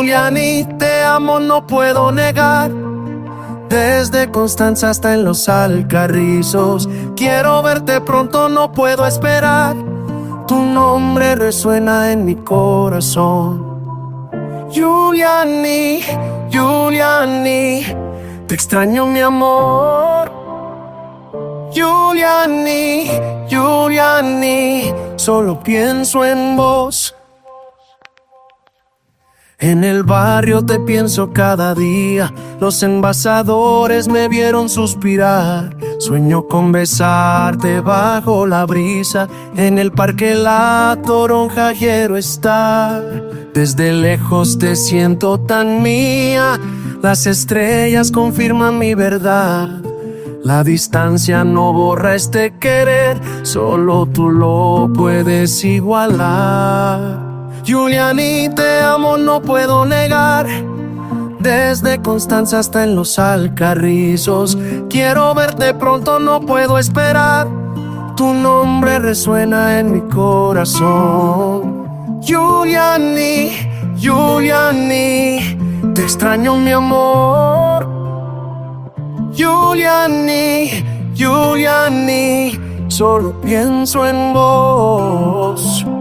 Giuliani, te amo, no puedo negar. Desde Constanza hasta en los Alcarrizos, quiero verte pronto, no puedo esperar. Tu nombre resuena en mi corazón. Giuliani, Giuliani, te extraño mi amor. Giuliani, Giuliani, solo pienso en vos. En el barrio te pienso cada día, los envasadores me vieron suspirar. Sueño con besarte bajo la brisa, en el parque la toronja quiero estar. Desde lejos te siento tan mía, las estrellas confirman mi verdad. La distancia no borra este querer, solo tú lo puedes igualar. Giuliani, te amo, no puedo negar. Desde Constanza hasta en los Alcarrizos, quiero verte pronto, no puedo esperar. Tu nombre resuena en mi corazón. Giuliani, Giuliani, te extraño mi amor. Giuliani, Giuliani, solo pienso en vos.